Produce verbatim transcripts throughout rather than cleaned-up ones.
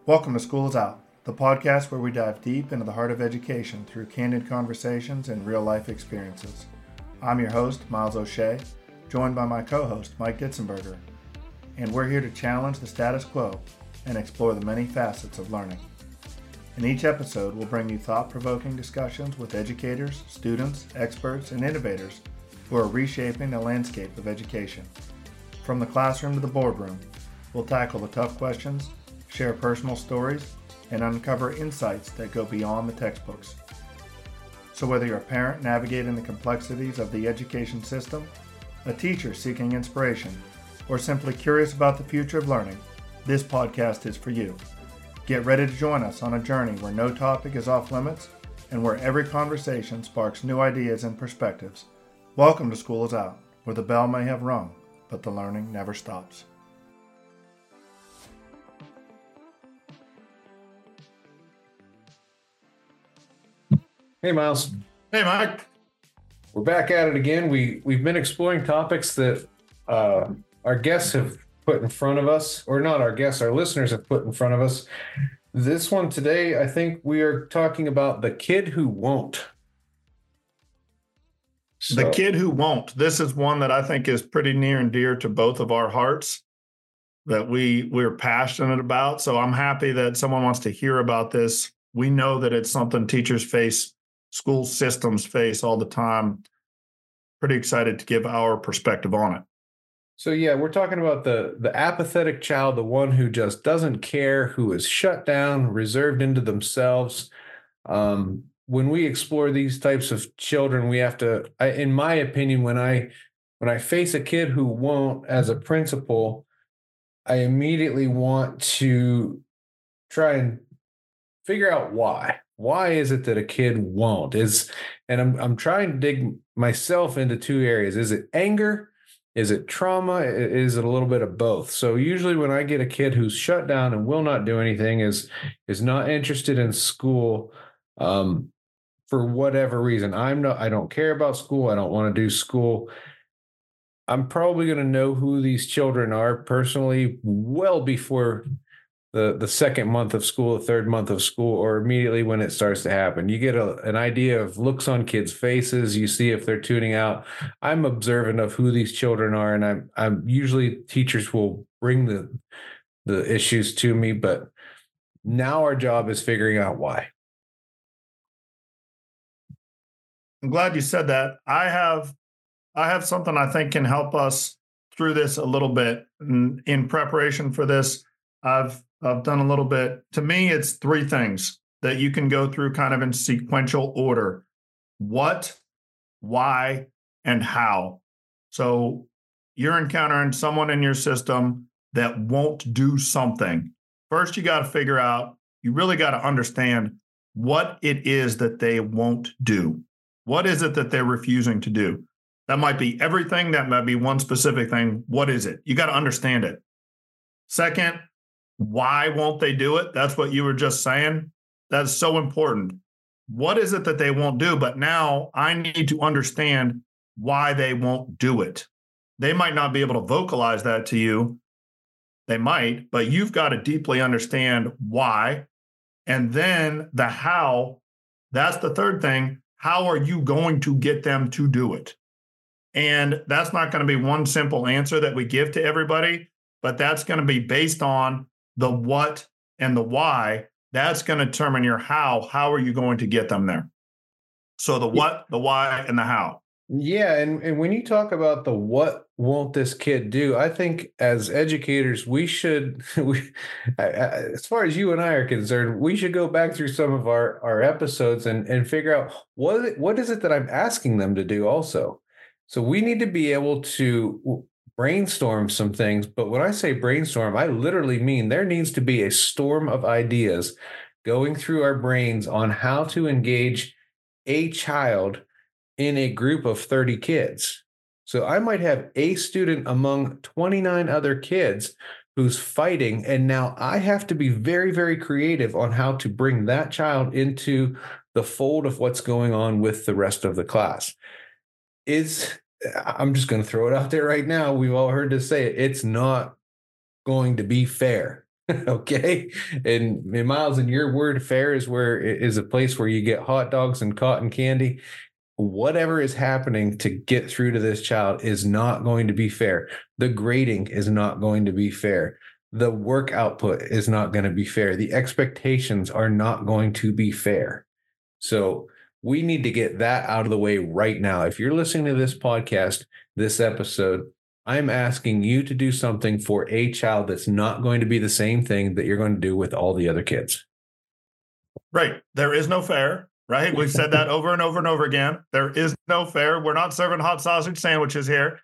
Welcome to School is Out, the podcast where we dive deep into the heart of education through candid conversations and real-life experiences. I'm your host, Miles O'Shea, joined by my co-host, Mike Ditzenberger, and we're here to challenge the status quo and explore the many facets of learning. In each episode, we'll bring you thought-provoking discussions with educators, students, experts, and innovators who are reshaping the landscape of education. From the classroom to the boardroom, we'll tackle the tough questions, share personal stories, and uncover insights that go beyond the textbooks. So whether you're a parent navigating the complexities of the education system, a teacher seeking inspiration, or simply curious about the future of learning, this podcast is for you. Get ready to join us on a journey where no topic is off limits and where every conversation sparks new ideas and perspectives. Welcome to School is Out, where the bell may have rung, but the learning never stops. Hey, Miles. Hey, Mike. We're back at it again. We, we've been exploring topics that uh, our guests have put in front of us, or not our guests, our listeners have put in front of us. This one today, I think we are talking about the kid who won't. So. The kid who won't. This is one that I think is pretty near and dear to both of our hearts, that we, we're passionate about. So I'm happy that someone wants to hear about this. We know that it's something teachers face, school systems face all the time. Pretty excited to give our perspective on it. So yeah, we're talking about the the apathetic child, the one who just doesn't care, who is shut down, reserved into themselves. Um, when we explore these types of children, we have to, I, in my opinion, when I when I face a kid who won't, as a principal, I immediately want to try and figure out why. Why is it that a kid won't? Is and I'm I'm trying to dig myself into two areas. Is it anger? Is it trauma? Is it a little bit of both? So usually when I get a kid who's shut down and will not do anything, is is not interested in school, um, for whatever reason, I'm not. I don't care about school. I don't want to do school. I'm probably going to know who these children are personally well before the the second month of school, the third month of school, or immediately when it starts to happen. You get a, an idea of looks on kids' faces. You see if they're tuning out. I'm observant of who these children are, and I'm I'm usually teachers will bring the the issues to me, but now our job is figuring out why. I'm glad you said that. I have I have something I think can help us through this a little bit. In, in preparation for this, I've I've done a little bit. To me, it's three things that you can go through kind of in sequential order. What, why, and how. So you're encountering someone in your system that won't do something. First, you got to figure out, you really got to understand what it is that they won't do. What is it that they're refusing to do? That might be everything. That might be one specific thing. What is it? You got to understand it. Second, why won't they do it? That's what you were just saying. That's so important. What is it that they won't do? But now I need to understand why they won't do it. They might not be able to vocalize that to you. They might, but you've got to deeply understand why. And then the how, that's the third thing. How are you going to get them to do it? And that's not going to be one simple answer that we give to everybody, but that's going to be based on the what and the why. That's going to determine your how. How are you going to get them there? So the what, the why, and the how. Yeah, and, and when you talk about the what won't this kid do, I think as educators, we should, we, as far as you and I are concerned, we should go back through some of our, our episodes and, and figure out what, what is it that I'm asking them to do also. So we need to be able to brainstorm some things, but when I say brainstorm, I literally mean there needs to be a storm of ideas going through our brains on how to engage a child in a group of thirty kids. So I might have a student among twenty-nine other kids who's fighting, and now I have to be very, very creative on how to bring that child into the fold of what's going on with the rest of the class. Is I'm just going to throw it out there right now. We've all heard this say it. It's not going to be fair. Okay. And, and Miles, in your word, fair is where is a place where you get hot dogs and cotton candy. Whatever is happening to get through to this child is not going to be fair. The grading is not going to be fair. The work output is not going to be fair. The expectations are not going to be fair. So we need to get that out of the way right now. If you're listening to this podcast, this episode, I'm asking you to do something for a child that's not going to be the same thing that you're going to do with all the other kids. Right. There is no fair, right? We've said that over and over and over again. There is no fair. We're not serving hot sausage sandwiches here.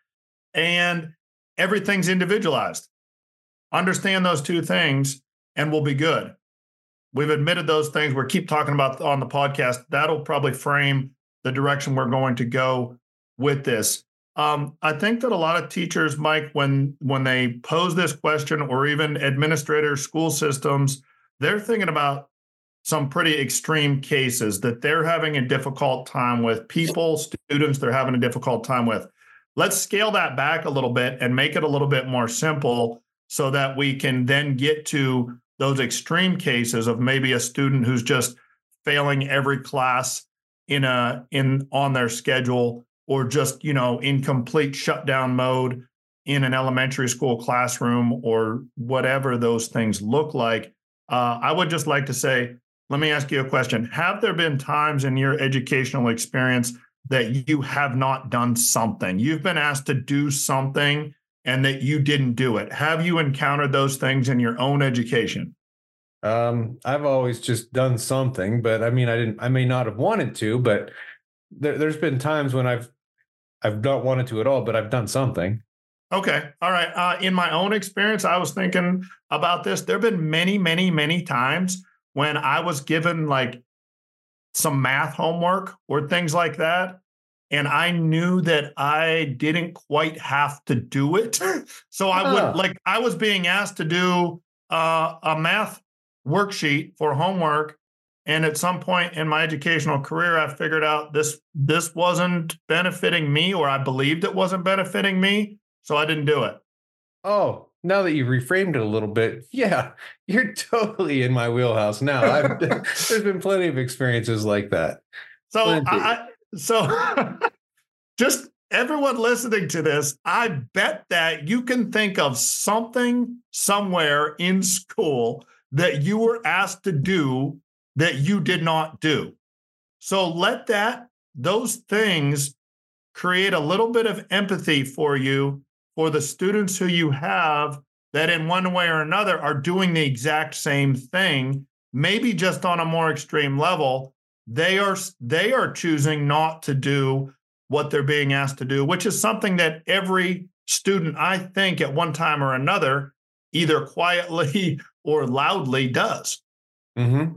And everything's individualized. Understand those two things and we'll be good. We've admitted those things. We keep talking about on the podcast. That'll probably frame the direction we're going to go with this. Um, I think that a lot of teachers, Mike, when when they pose this question, or even administrators, school systems, they're thinking about some pretty extreme cases that they're having a difficult time with, people, students they're having a difficult time with. Let's scale that back a little bit and make it a little bit more simple so that we can then get to those extreme cases of maybe a student who's just failing every class in a in on their schedule, or just, you know, in complete shutdown mode in an elementary school classroom, or whatever those things look like. Uh, I would just like to say, let me ask you a question. Have there been times in your educational experience that you have not done something? You've been asked to do something and that you didn't do it. Have you encountered those things in your own education? Um, I've always just done something, but I mean, I didn't, I may not have wanted to, but there, there's been times when I've, I've not wanted to at all, but I've done something. Okay. All right. Uh, in my own experience, I was thinking about this. There have been many, many, many times when I was given like some math homework or things like that, and I knew that I didn't quite have to do it. So I would, Oh. like, I was being asked to do uh, a math worksheet for homework. And at some point in my educational career, I figured out this, this wasn't benefiting me, or I believed it wasn't benefiting me. So I didn't do it. Oh, now that you've reframed it a little bit, yeah, you're totally in my wheelhouse now. I've, there's been plenty of experiences like that. So Plenty. I, so just everyone listening to this, I bet that you can think of something somewhere in school that you were asked to do that you did not do. So let that, those things create a little bit of empathy for you, for the students who you have that in one way or another are doing the exact same thing, maybe just on a more extreme level. They are, they are choosing not to do what they're being asked to do, which is something that every student, I think, at one time or another, either quietly or loudly does. Mm-hmm.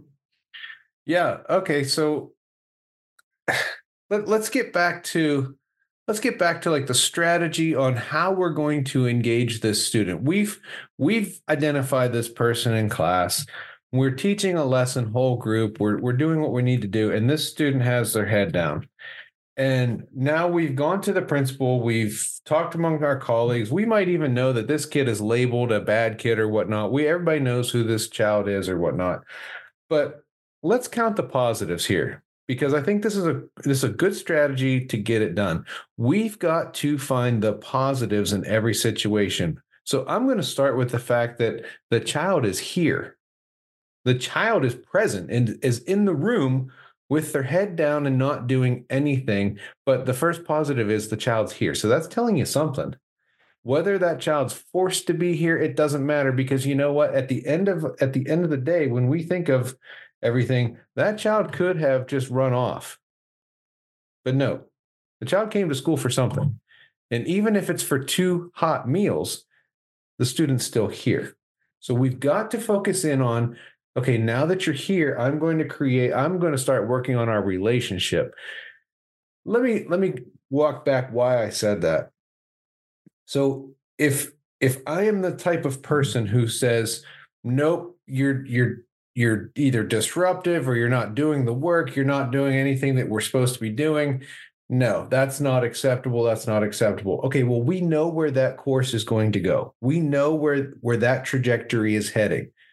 Yeah. Okay. So let, let's get back to let's get back to like the strategy on how we're going to engage this student. We've we've identified this person in class. We're teaching a lesson, whole group. We're we're doing what we need to do, and this student has their head down. And now we've gone to the principal. We've talked among our colleagues. We might even know that this kid is labeled a bad kid or whatnot. We everybody knows who this child is or whatnot. But let's count the positives here, because I think this is a this is a good strategy to get it done. We've got to find the positives in every situation. So I'm going to start with the fact that the child is here. The child is present and is in the room with their head down and not doing anything. But the first positive is the child's here. So that's telling you something. Whether that child's forced to be here, it doesn't matter, because you know what? At the end of at the end of the day, when we think of everything, that child could have just run off. But no, the child came to school for something. And even if it's for two hot meals, the student's still here. So we've got to focus in on, okay, now that you're here, I'm going to create, I'm going to start working on our relationship. Let me let me walk back why I said that. So if if I am the type of person who says, nope, you're you're you're either disruptive or you're not doing the work, you're not doing anything that we're supposed to be doing, no, that's not acceptable. That's not acceptable. Okay, well, we know where that course is going to go. We know where where that trajectory is heading.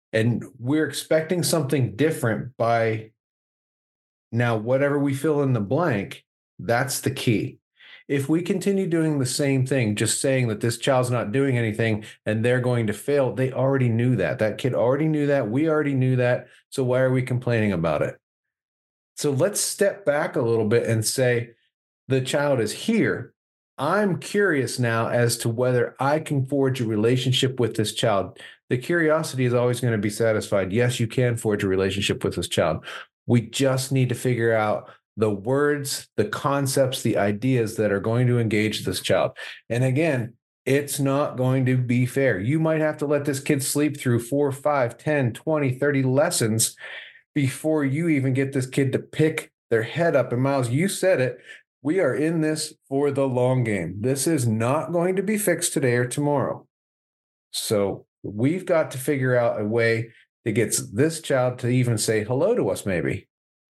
And we're expecting something different by now, whatever we fill in the blank, that's the key. If we continue doing the same thing, just saying that this child's not doing anything and they're going to fail, they already knew that. That kid already knew that. We already knew that. So why are we complaining about it? So let's step back a little bit and say, the child is here. I'm curious now as to whether I can forge a relationship with this child. The curiosity is always going to be satisfied. Yes, you can forge a relationship with this child. We just need to figure out the words, the concepts, the ideas that are going to engage this child. And again, it's not going to be fair. You might have to let this kid sleep through four, five, ten, twenty, thirty lessons before you even get this kid to pick their head up. And Miles, you said it. We are in this for the long game. This is not going to be fixed today or tomorrow. So we've got to figure out a way that gets this child to even say hello to us, maybe.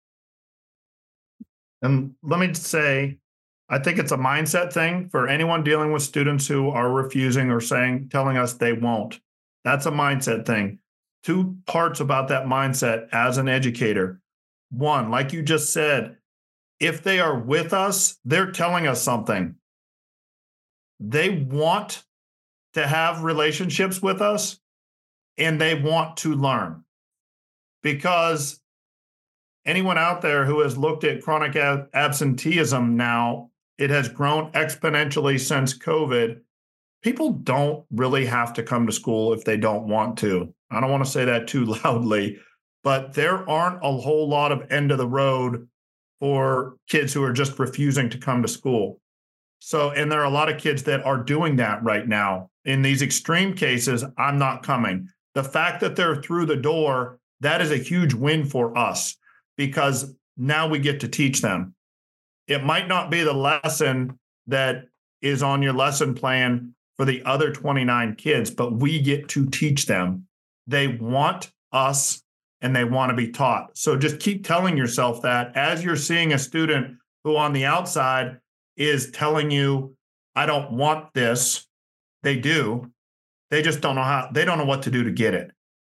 And let me say, I think it's a mindset thing for anyone dealing with students who are refusing or saying, telling us they won't. That's a mindset thing. Two parts about that mindset as an educator. One, like you just said, if they are with us, they're telling us something. They want to have relationships with us and they want to learn. Because anyone out there who has looked at chronic ab- absenteeism now, it has grown exponentially since COVID. People don't really have to come to school if they don't want to. I don't want to say that too loudly, but there aren't a whole lot of end of the road for kids who are just refusing to come to school. So, and there are a lot of kids that are doing that right now. In these extreme cases, I'm not coming. The fact that they're through the door, that is a huge win for us because now we get to teach them. It might not be the lesson that is on your lesson plan for the other twenty-nine kids, but we get to teach them. They want us and they want to be taught. So just keep telling yourself that as you're seeing a student who on the outside is telling you, I don't want this. They do. They just don't know how, they don't know what to do to get it.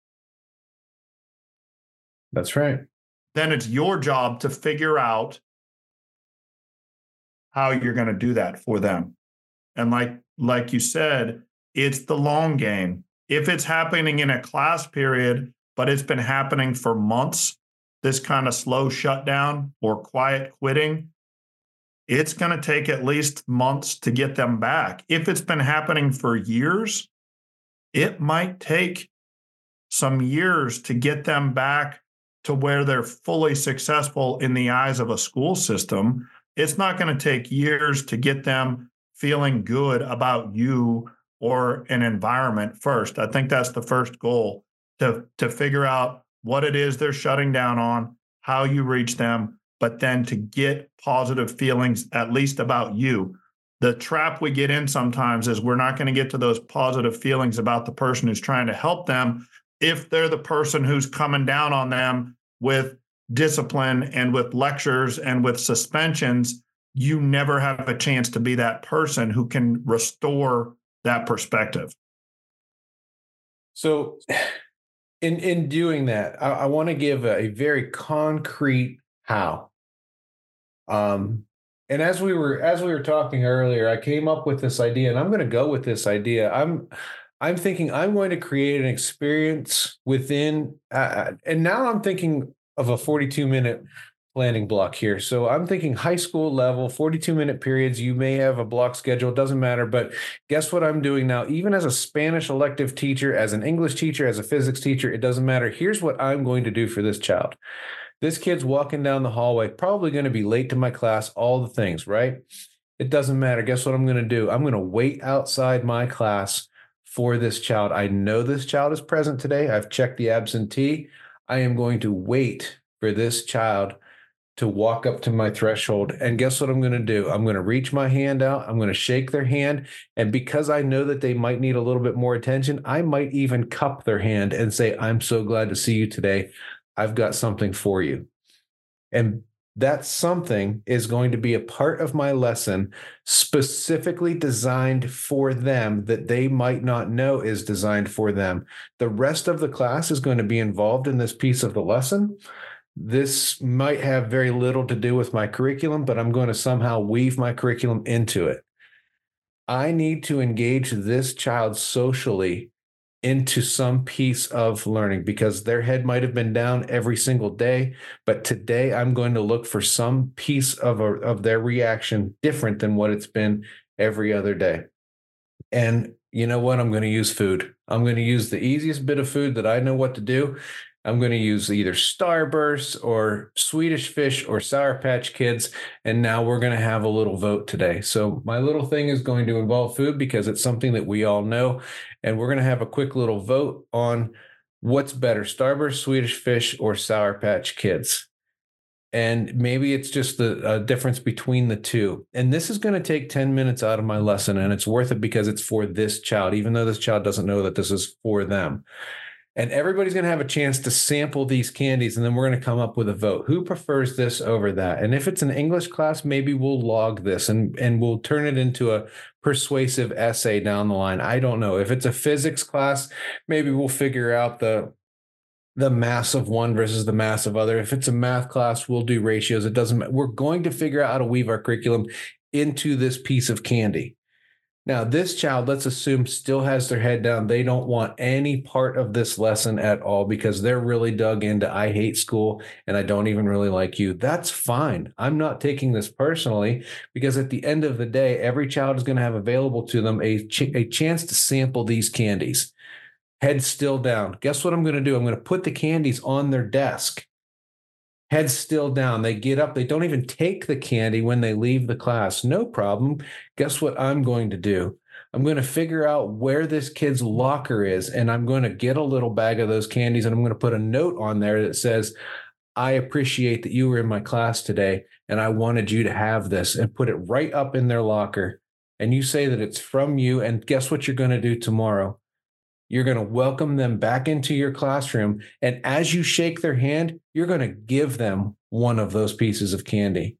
That's right. Then it's your job to figure out how you're going to do that for them. And like, like you said, it's the long game. If it's happening in a class period, but it's been happening for months, this kind of slow shutdown or quiet quitting, it's going to take at least months to get them back. If it's been happening for years, it might take some years to get them back to where they're fully successful in the eyes of a school system. It's not going to take years to get them feeling good about you or an environment first. I think that's the first goal, to, to figure out what it is they're shutting down on, how you reach them, but then to get positive feelings, at least about you. The trap we get in sometimes is we're not going to get to those positive feelings about the person who's trying to help them if they're the person who's coming down on them with discipline and with lectures and with suspensions. You never have a chance to be that person who can restore that perspective. So in, in doing that, I, I want to give a, a very concrete how. Um, and as we were as we were talking earlier, I came up with this idea, and I'm going to go with this idea. I'm I'm thinking I'm going to create an experience within, uh, and now I'm thinking of a forty-two minute planning block here. So I'm thinking high school level, forty-two minute periods. You may have a block schedule, it doesn't matter. But guess what I'm doing now? Even as a Spanish elective teacher, as an English teacher, as a physics teacher, it doesn't matter. Here's what I'm going to do for this child. This kid's walking down the hallway, probably going to be late to my class, all the things, right? It doesn't matter. Guess what I'm going to do? I'm going to wait outside my class for this child. I know this child is present today. I've checked the absentee. I am going to wait for this child to walk up to my threshold. And guess what I'm going to do? I'm going to reach my hand out. I'm going to shake their hand. And because I know that they might need a little bit more attention, I might even cup their hand and say, I'm so glad to see you today. I've got something for you. And that something is going to be a part of my lesson specifically designed for them that they might not know is designed for them. The rest of the class is going to be involved in this piece of the lesson. This might have very little to do with my curriculum, but I'm going to somehow weave my curriculum into it. I need to engage this child socially into some piece of learning because their head might have been down every single day, but today I'm going to look for some piece of, a, of their reaction different than what it's been every other day. And you know what? I'm going to use food. I'm going to use the easiest bit of food that I know what to do. I'm going to use either Starburst or Swedish Fish or Sour Patch Kids. And now we're going to have a little vote today. So my little thing is going to involve food because it's something that we all know. And we're going to have a quick little vote on what's better, Starburst, Swedish Fish, or Sour Patch Kids. And maybe it's just the uh, difference between the two. And this is going to take ten minutes out of my lesson, and it's worth it because it's for this child, even though this child doesn't know that this is for them. And everybody's going to have a chance to sample these candies, and then we're going to come up with a vote. Who prefers this over that? And if it's an English class, maybe we'll log this and, and we'll turn it into a persuasive essay down the line. I don't know. If it's a physics class, maybe we'll figure out the the mass of one versus the mass of other. If it's a math class, we'll do ratios. It doesn't matter. We're going to figure out how to weave our curriculum into this piece of candy. Now, this child, let's assume, still has their head down. They don't want any part of this lesson at all because they're really dug into I hate school and I don't even really like you. That's fine. I'm not taking this personally because at the end of the day, every child is going to have available to them a, ch- a chance to sample these candies. Head still down. Guess what I'm going to do? I'm going to put the candies on their desk. Head still down. They get up. They don't even take the candy when they leave the class. No problem. Guess what I'm going to do? I'm going to figure out where this kid's locker is, and I'm going to get a little bag of those candies, and I'm going to put a note on there that says, I appreciate that you were in my class today, and I wanted you to have this, and put it right up in their locker. And you say that it's from you, and guess what you're going to do tomorrow? You're going to welcome them back into your classroom. And as you shake their hand, you're going to give them one of those pieces of candy.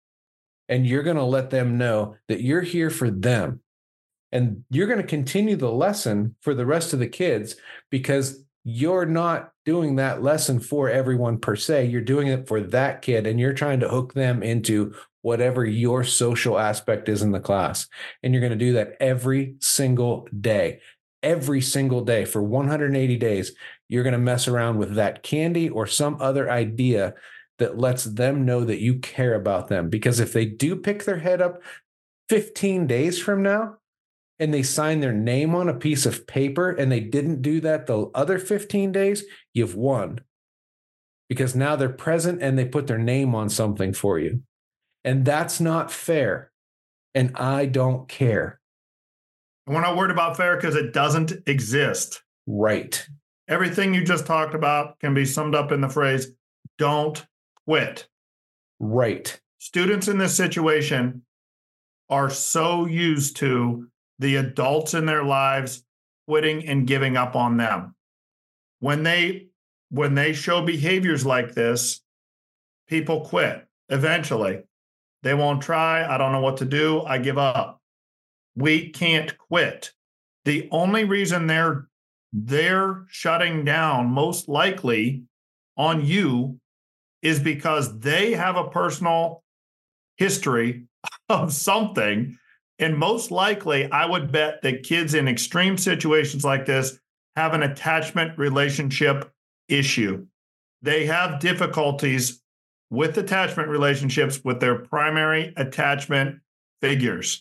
And you're going to let them know that you're here for them. And you're going to continue the lesson for the rest of the kids because you're not doing that lesson for everyone per se. You're doing it for that kid. And you're trying to hook them into whatever your social aspect is in the class. And you're going to do that every single day. Every single day for one hundred eighty days, you're going to mess around with that candy or some other idea that lets them know that you care about them. Because if they do pick their head up fifteen days from now and they sign their name on a piece of paper and they didn't do that the other fifteen days, you've won. Because now they're present and they put their name on something for you. And that's not fair. And I don't care. We're not worried about fair because it doesn't exist. Right. Everything you just talked about can be summed up in the phrase, don't quit. Right. Students in this situation are so used to the adults in their lives quitting and giving up on them. When they, when they show behaviors like this, people quit eventually. They won't try. I don't know what to do. I give up. We can't quit. The only reason they're they're shutting down most likely on you is because they have a personal history of something. And most likely, I would bet that kids in extreme situations like this have an attachment relationship issue. They have difficulties with attachment relationships with their primary attachment figures.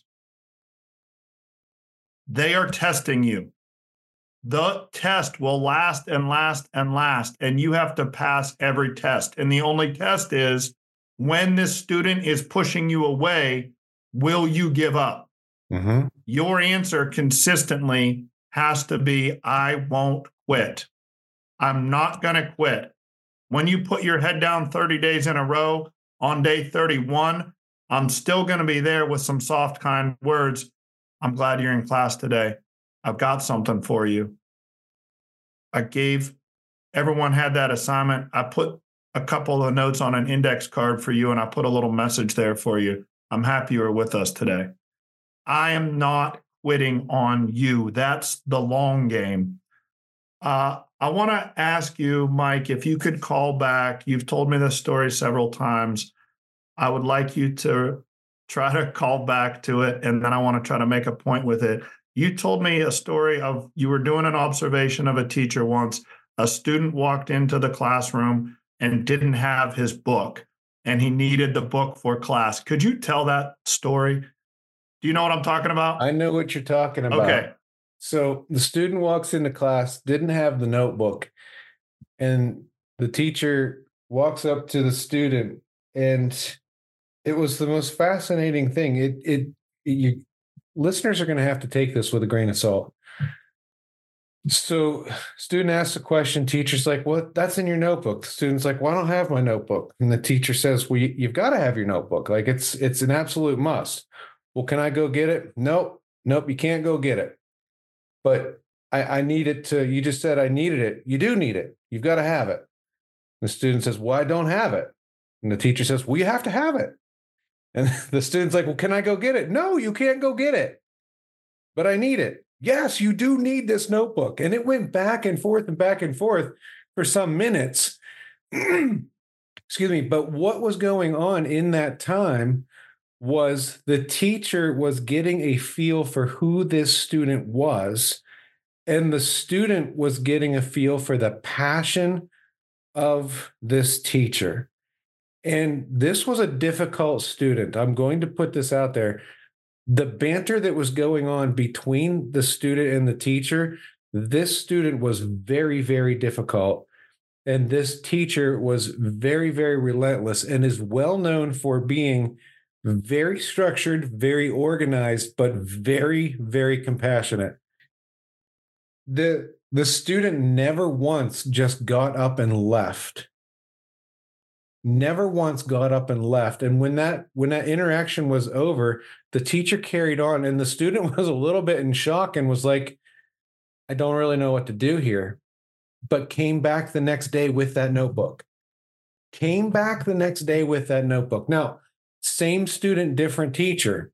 They are testing you. The test will last and last and last, and you have to pass every test. And the only test is when this student is pushing you away, will you give up? Mm-hmm. Your answer consistently has to be, I won't quit. I'm not going to quit. When you put your head down thirty days in a row, on day thirty-one, I'm still going to be there with some soft, kind words. I'm glad you're in class today. I've got something for you. I gave, everyone had that assignment. I put a couple of notes on an index card for you, and I put a little message there for you. I'm happy you're with us today. I am not quitting on you. That's the long game. Uh, I want to ask you, Mike, if you could call back. You've told me this story several times. I would like you to try to call back to it, and then I want to try to make a point with it. You told me a story of you were doing an observation of a teacher once. A student walked into the classroom and didn't have his book, and he needed the book for class. Could you tell that story? Do you know what I'm talking about? I know what you're talking about. Okay. So the student walks into class, didn't have the notebook, and the teacher walks up to the student, and it was the most fascinating thing. It, it, you listeners are going to have to take this with a grain of salt. So student asks a question, teacher's like, well, that's in your notebook. The student's like, well, I don't have my notebook. And the teacher says, well, you, you've got to have your notebook. Like it's, it's an absolute must. Well, can I go get it? Nope. Nope. You can't go get it. But I, I need it to, you just said I needed it. You do need it. You've got to have it. The student says, well, I don't have it. And the teacher says, well, you have to have it. And the student's like, well, can I go get it? No, you can't go get it. But I need it. Yes, you do need this notebook. And it went back and forth and back and forth for some minutes. Excuse me. But what was going on in that time was the teacher was getting a feel for who this student was, and the student was getting a feel for the passion of this teacher. And this was a difficult student. I'm going to put this out there. The banter that was going on between the student and the teacher, this student was very, very difficult. And this teacher was very, very relentless and is well known for being very structured, very organized, but very, very compassionate. The, the student never once just got up and left. Never once got up and left. And when that when that interaction was over, the teacher carried on, and the student was a little bit in shock and was like, I don't really know what to do here, but came back the next day with that notebook. Came back the next day with that notebook. Now, same student, different teacher.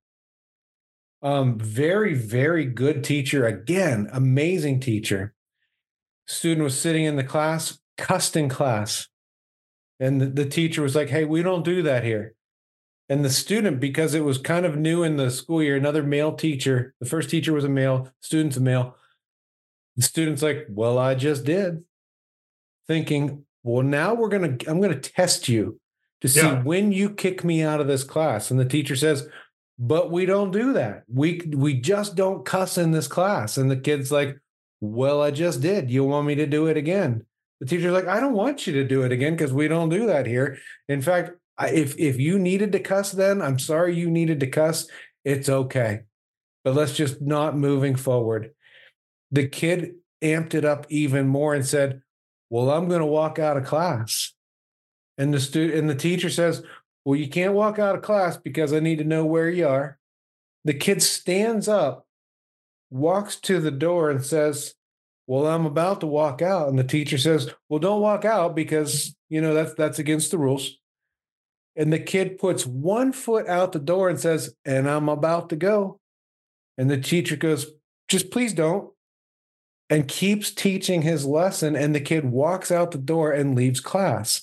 Um, very, very good teacher. Again, amazing teacher. Student was sitting in the class, cussed in class. And the, the teacher was like, hey, we don't do that here. And the student, because it was kind of new in the school year, another male teacher, the first teacher was a male, student's a male. The student's like, well, I just did. Thinking, well, now we're going to, I'm going to test you to see yeah. when you kick me out of this class. And the teacher says, but we don't do that. We, we just don't cuss in this class. And the kid's like, well, I just did. You want me to do it again? The teacher's like, I don't want you to do it again because we don't do that here. In fact, if if you needed to cuss then, I'm sorry you needed to cuss. It's okay. But let's just not moving forward. The kid amped it up even more and said, well, I'm going to walk out of class. And the student and the teacher says, well, you can't walk out of class because I need to know where you are. The kid stands up, walks to the door and says, well, I'm about to walk out. And the teacher says, well, don't walk out because, you know, that's, that's against the rules. And the kid puts one foot out the door and says, and I'm about to go. And the teacher goes, just please don't. And keeps teaching his lesson. And the kid walks out the door and leaves class.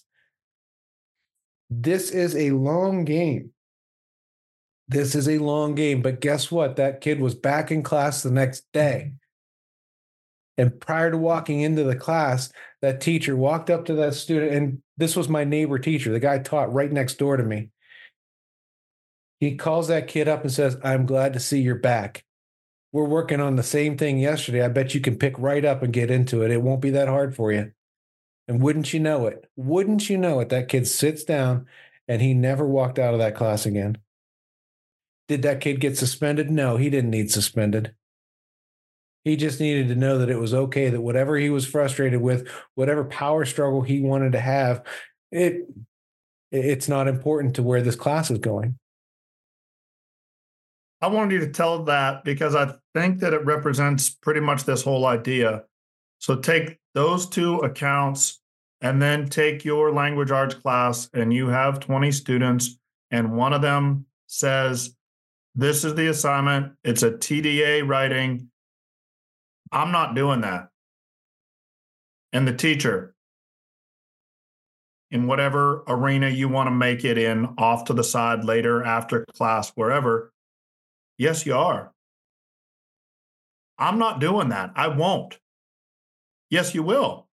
This is a long game. This is a long game. But guess what? That kid was back in class the next day. And prior to walking into the class, that teacher walked up to that student, and this was my neighbor teacher. The guy taught right next door to me. He calls that kid up and says, I'm glad to see you're back. We're working on the same thing yesterday. I bet you can pick right up and get into it. It won't be that hard for you. And wouldn't you know it? Wouldn't you know it? That kid sits down, and he never walked out of that class again. Did that kid get suspended? No, he didn't need suspended. He just needed to know that it was okay, that whatever he was frustrated with, whatever power struggle he wanted to have, it it's not important to where this class is going. I wanted you to tell that because I think that it represents pretty much this whole idea. So take those two accounts and then take your language arts class and you have twenty students and one of them says, this is the assignment, it's a T D A writing, I'm not doing that. And the teacher, in whatever arena you want to make it in, off to the side later, after class, wherever, yes, you are. I'm not doing that. I won't. Yes, you will.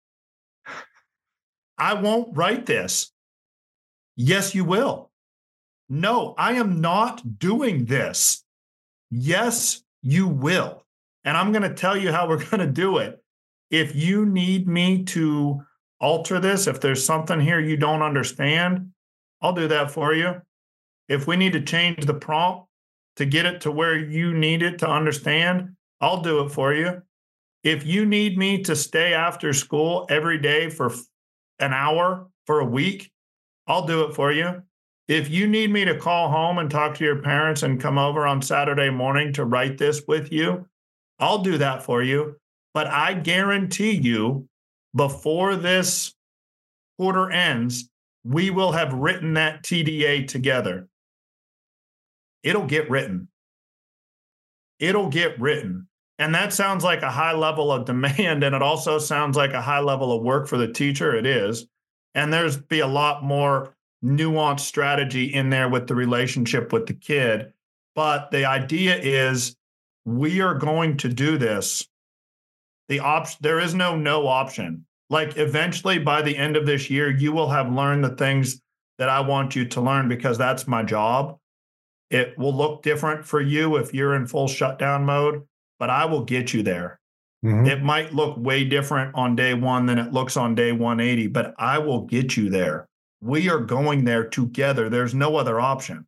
I won't write this. Yes, you will. No, I am not doing this. Yes, you will. And I'm going to tell you how we're going to do it. If you need me to alter this, if there's something here you don't understand, I'll do that for you. If we need to change the prompt to get it to where you need it to understand, I'll do it for you. If you need me to stay after school every day for an hour for a week, I'll do it for you. If you need me to call home and talk to your parents and come over on Saturday morning to write this with you, I'll do that for you. But I guarantee you, before this quarter ends, we will have written that T D A together. It'll get written. It'll get written. And that sounds like a high level of demand, and it also sounds like a high level of work for the teacher. It is. And there's be a lot more nuanced strategy in there with the relationship with the kid. But the idea is we are going to do this. The option, there is no no option. Like eventually by the end of this year, you will have learned the things that I want you to learn because that's my job. It will look different for you if you're in full shutdown mode, but I will get you there. Mm-hmm. It might look way different on day one than it looks on day one eighty, but I will get you there. We are going there together. There's no other option.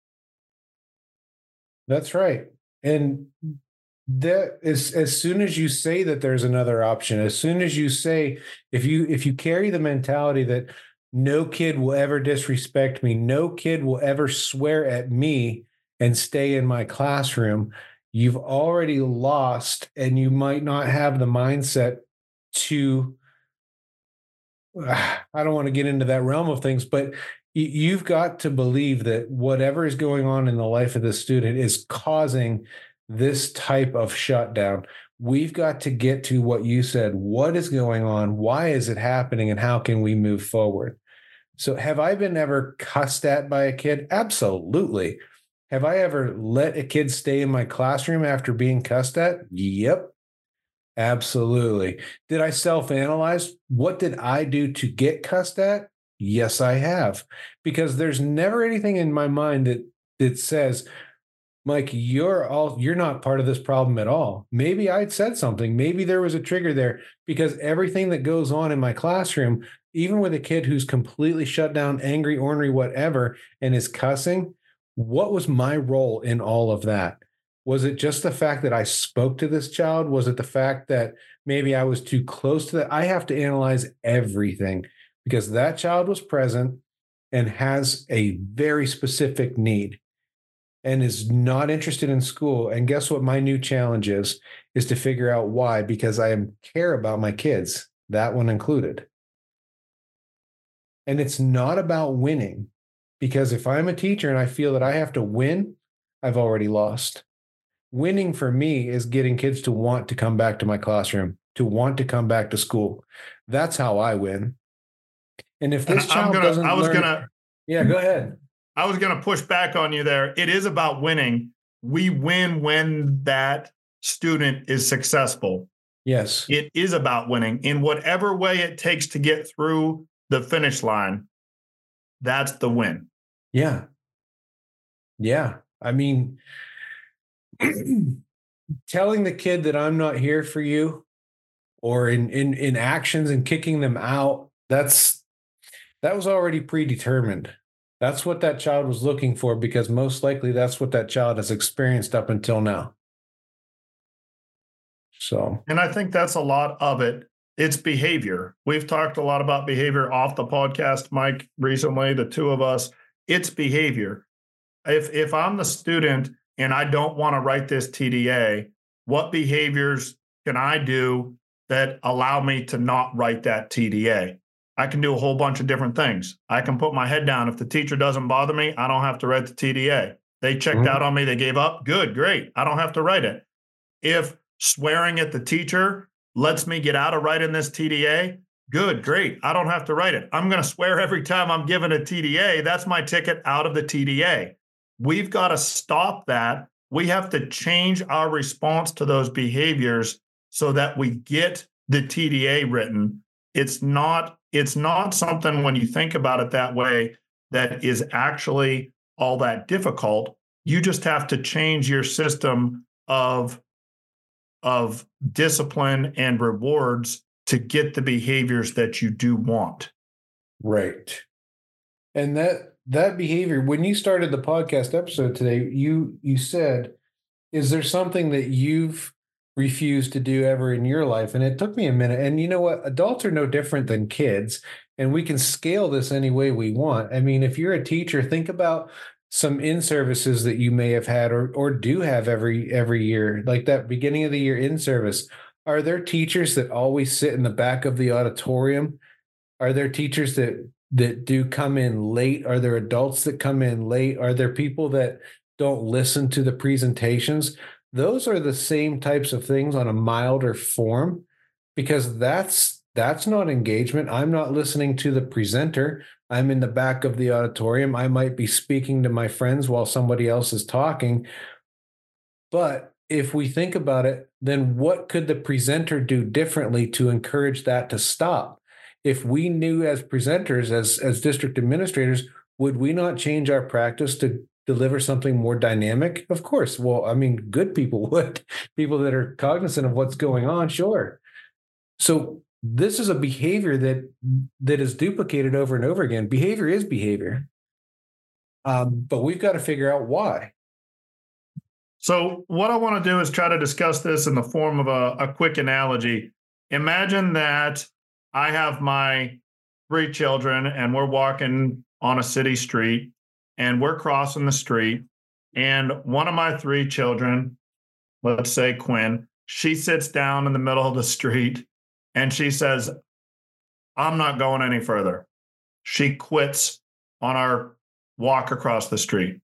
That's right. And that is, as soon as you say that there's another option, as soon as you say, if you if you carry the mentality that no kid will ever disrespect me, no kid will ever swear at me and stay in my classroom, you've already lost, and you might not have the mindset to, I don't want to get into that realm of things, but you've got to believe that whatever is going on in the life of the student is causing this type of shutdown. We've got to get to what you said. What is going on? Why is it happening? And how can we move forward? So have I been ever cussed at by a kid? Absolutely. Have I ever let a kid stay in my classroom after being cussed at? Yep. Absolutely. Did I self-analyze? What did I do to get cussed at? Yes, I have. Because there's never anything in my mind that, that says, Mike, you're all you're not part of this problem at all. Maybe I'd said something. Maybe there was a trigger there, because everything that goes on in my classroom, even with a kid who's completely shut down, angry, ornery, whatever, and is cussing, what was my role in all of that? Was it just the fact that I spoke to this child? Was it the fact that maybe I was too close to that? I have to analyze everything, because that child was present and has a very specific need and is not interested in school. And guess what my new challenge is, is to figure out why, because I care about my kids, that one included. And it's not about winning, because if I'm a teacher and I feel that I have to win, I've already lost. Winning for me is getting kids to want to come back to my classroom, to want to come back to school. That's how I win. And if this and child gonna, doesn't I was learn, gonna, yeah, go ahead. I was going to push back on you there. It is about winning. We win when that student is successful. Yes. It is about winning in whatever way it takes to get through the finish line. That's the win. Yeah. Yeah. I mean, telling the kid that I'm not here for you, or in, in, in actions and kicking them out, that's, that was already predetermined. That's what that child was looking for, because most likely that's what that child has experienced up until now. So, and I think that's a lot of it. It's behavior. We've talked a lot about behavior off the podcast, Mike, recently, the two of us. It's behavior. If if I'm the student and I don't want to write this T D A, what behaviors can I do that allow me to not write that T D A? I can do a whole bunch of different things. I can put my head down. If the teacher doesn't bother me, I don't have to write the T D A. They checked Mhm. out on me, they gave up. Good, great. I don't have to write it. If swearing at the teacher lets me get out of writing this T D A, good, great. I don't have to write it. I'm going to swear every time I'm given a T D A. That's my ticket out of the T D A. We've got to stop that. We have to change our response to those behaviors so that we get the T D A written. It's not, it's not something, when you think about it that way, that is actually all that difficult. You just have to change your system of of discipline and rewards to get the behaviors that you do want. Right. And that that behavior, when you started the podcast episode today, you you said, is there something that you've refused to do ever in your life? And it took me a minute. And you know what? Adults are no different than kids, and we can scale this any way we want. I mean, if you're a teacher, think about some in-services that you may have had or or do have every every year, like that beginning of the year in-service. Are there teachers that always sit in the back of the auditorium? Are there teachers that that do come in late? Are there adults that come in late? Are there people that don't listen to the presentations? Those are the same types of things on a milder form, because that's that's not engagement. I'm not listening to the presenter. I'm in the back of the auditorium. I might be speaking to my friends while somebody else is talking. But if we think about it, then what could the presenter do differently to encourage that to stop? If we knew as presenters, as, as district administrators, would we not change our practice to deliver something more dynamic? Of course. Well, I mean, good people would. People that are cognizant of what's going on, sure. So this is a behavior that that is duplicated over and over again. Behavior is behavior. Um, but we've got to figure out why. So, what I want to do is try to discuss this in the form of a, a quick analogy. Imagine that I have my three children and we're walking on a city street and we're crossing the street. And one of my three children, let's say Quinn, she sits down in the middle of the street and she says, I'm not going any further. She quits on our walk across the street.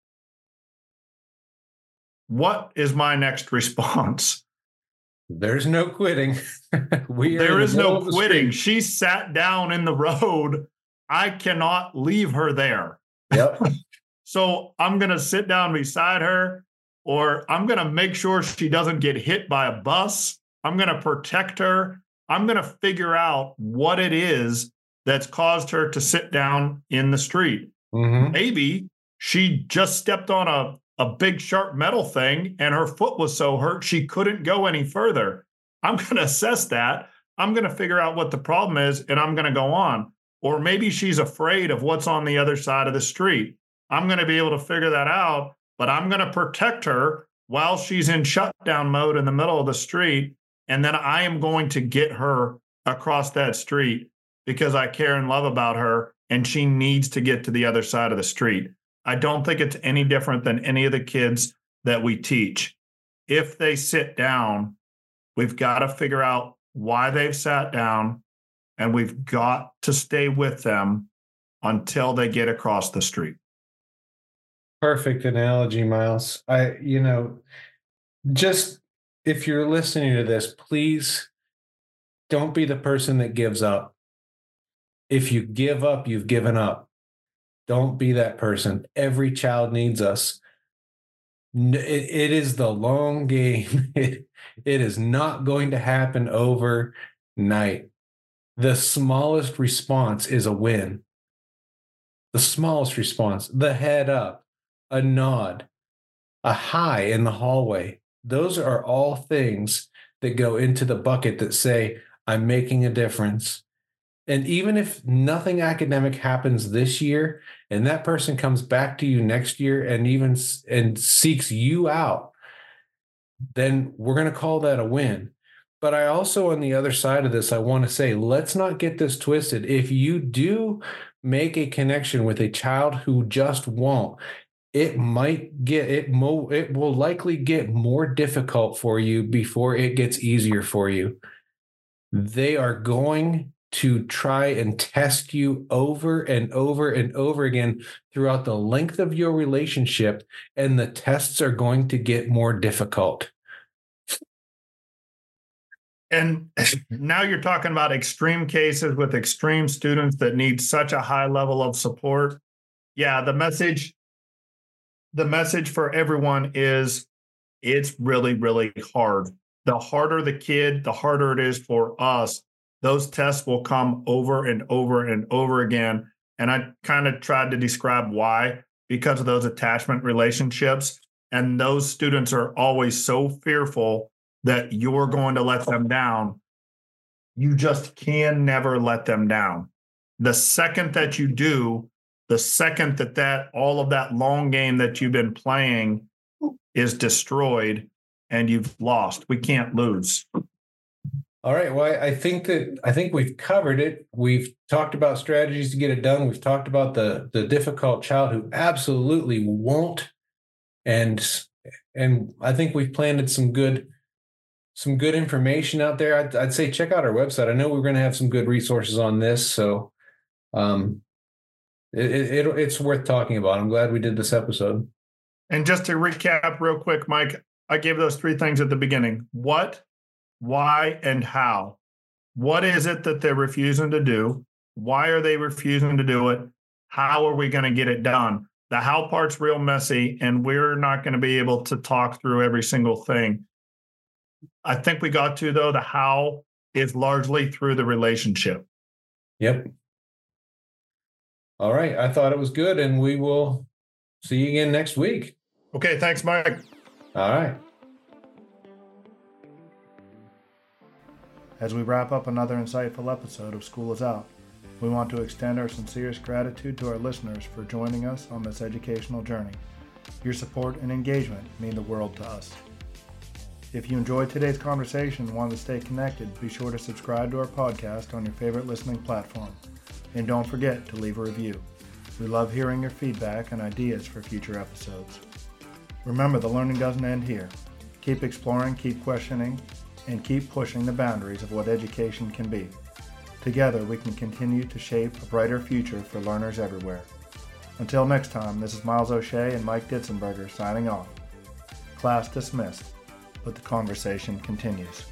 What is my next response? There's no quitting. we there is the no quitting. She sat down in the road. I cannot leave her there. Yep. So I'm going to sit down beside her, or I'm going to make sure she doesn't get hit by a bus. I'm going to protect her. I'm going to figure out what it is that's caused her to sit down in the street. Mm-hmm. Maybe she just stepped on a a big sharp metal thing and her foot was so hurt she couldn't go any further. I'm going to assess that. I'm going to figure out what the problem is and I'm going to go on. Or maybe she's afraid of what's on the other side of the street. I'm going to be able to figure that out, but I'm going to protect her while she's in shutdown mode in the middle of the street. And then I am going to get her across that street because I care and love about her and she needs to get to the other side of the street. I don't think it's any different than any of the kids that we teach. If they sit down, we've got to figure out why they've sat down, and we've got to stay with them until they get across the street. Perfect analogy, Miles. I, you know, just if you're listening to this, please don't be the person that gives up. If you give up, you've given up. Don't be that person. Every child needs us. It, it is the long game. It, it is not going to happen overnight. The smallest response is a win. The smallest response, the head up, a nod, a hi in the hallway. Those are all things that go into the bucket that say, I'm making a difference. And even if nothing academic happens this year and that person comes back to you next year and even and seeks you out, then we're going to call that a win. But I also, on the other side of this, I want to say, let's not get this twisted. If you do make a connection with a child who just won't, it might get, it, mo, it will likely get more difficult for you before it gets easier for you. They are going to try and test you over and over and over again throughout the length of your relationship, and the tests are going to get more difficult. And now you're talking about extreme cases with extreme students that need such a high level of support. Yeah, the message, the message for everyone is it's really, really hard. The harder the kid, the harder it is for us. Those tests will come over and over and over again. And I kind of tried to describe why, because of those attachment relationships. And those students are always so fearful that you're going to let them down. You just can never let them down. The second that you do, the second that that all of that long game that you've been playing is destroyed and you've lost. We can't lose. All right. Well, I think that I think we've covered it. We've talked about strategies to get it done. We've talked about the the difficult child who absolutely won't. And and I think we've planted some good some good information out there. I'd, I'd say check out our website. I know we're going to have some good resources on this, so um, it, it, it it's worth talking about. I'm glad we did this episode. And just to recap real quick, Mike, I gave those three things at the beginning: what, why, and how. What is it that they're refusing to do? Why are they refusing to do it? How are we going to get it done? The how part's real messy, and we're not going to be able to talk through every single thing. I think we got to, though, the how is largely through the relationship. Yep. All right. I thought it was good, and we will see you again next week. Okay. Thanks, Mike. All right. As we wrap up another insightful episode of School is Out, we want to extend our sincerest gratitude to our listeners for joining us on this educational journey. Your support and engagement mean the world to us. If you enjoyed today's conversation and want to stay connected, be sure to subscribe to our podcast on your favorite listening platform. And don't forget to leave a review. We love hearing your feedback and ideas for future episodes. Remember, the learning doesn't end here. Keep exploring, keep questioning, and keep pushing the boundaries of what education can be. Together, we can continue to shape a brighter future for learners everywhere. Until next time, this is Miles O'Shea and Mike Ditzenberger signing off. Class dismissed, but the conversation continues.